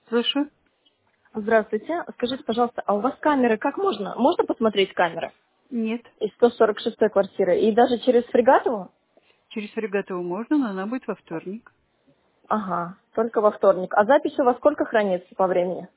Слышу? Здравствуйте. Скажите, пожалуйста, а у вас камеры как можно? Можно посмотреть камеры Нет. из 146-й квартиры? И даже через Фрегатову? Через Фрегатову можно, но она будет во вторник. Ага, только во вторник. А запись у вас сколько хранится по времени?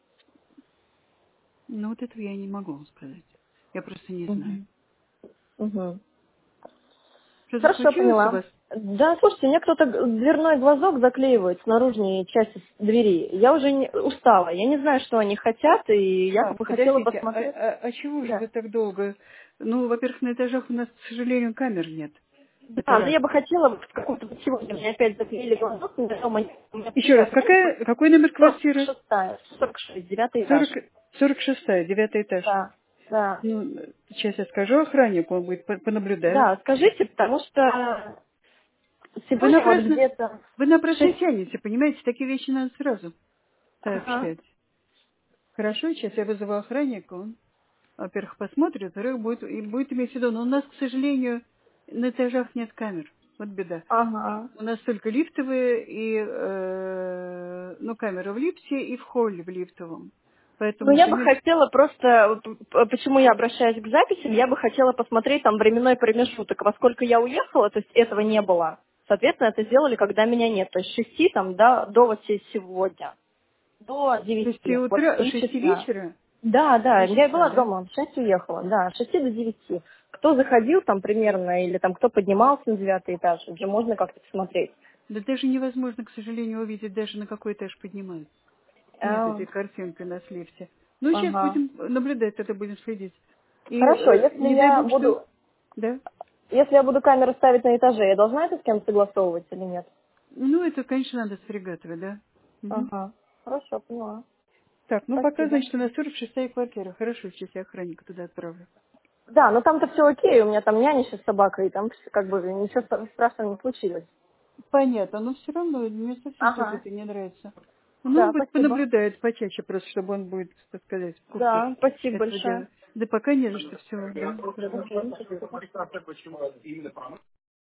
Ну, вот этого я не могу вам сказать. Я просто не знаю. Угу. Угу. Что-то Хорошо, случилось у поняла. вас? Да, слушайте, мне кто-то дверной глазок заклеивает с наружной части двери. Я уже устала. Я не знаю, что они хотят, и я бы хотела Подождите, посмотреть. а чего же Да. вы так долго? Ну, во-первых, на этажах у нас, к сожалению, камер нет. Это Да, но раз. я бы хотела вот в каком-то вот сегодня мне опять заклеили глазок, но дома у меня Еще раз, приятно. какой номер квартиры? 46, 9 этаж. 40, 46-я, 9 этаж. Да, да. Ну, сейчас я скажу охраннику, он будет понаблюдает. Да, скажите, потому что Вы сегодня вот напрасно, где-то вы в напрасно 6... тянете, понимаете? Такие вещи надо сразу Ага, сообщать. Хорошо, сейчас я вызову охранника, он, во-первых, посмотрит, во-вторых, будет иметь в виду. Но у нас, к сожалению, на этажах нет камер. Вот беда. ага. У нас только лифтовые и, ну, камеры в лифте и в холле в лифтовом. Ну, Поэтому, я бы конечно, хотела просто, почему я обращаюсь к записям, я бы хотела посмотреть там временной промежуток, во сколько я уехала, то есть этого не было. Соответственно, это сделали, когда меня нет. То есть с 6 там, да, до вот сегодня. До с 9. 6 Вот утра, с 3 6 часа. вечера, Да, да, 3 я часа, была да? дома, в 6 уехала, да, с 6 до 9. Кто заходил там примерно, или там кто поднимался на 9 этаж, уже можно как-то посмотреть. Да даже невозможно, к сожалению, увидеть, даже на какой этаж поднимаются. Нет А, этой картинки на лифте. Ну, сейчас ага. будем наблюдать, это будем следить. И Хорошо, если не дай я бог, что... буду, Да? если я буду камеру ставить на этаже, я должна это с кем-то согласовывать или нет? Ну, это, конечно, надо с Фрегатовой, да. Мгм. Ага. Хорошо, поняла. Так, ну пока, Спасибо. значит, у нас 46-я квартира. Хорошо, сейчас я охранника туда отправлю. Да, но там-то все окей, у меня там няня сейчас с собакой, и там как бы ничего страшного не случилось. Понятно, но все равно мне совсем что-то Ага. это не нравится. Ну, он Да, будет спасибо. понаблюдать почаще, просто чтобы он будет, так сказать, в курсе Да, спасибо этого большое. дела. Да пока не за что, все, да, пожалуйста. Мгм, спасибо.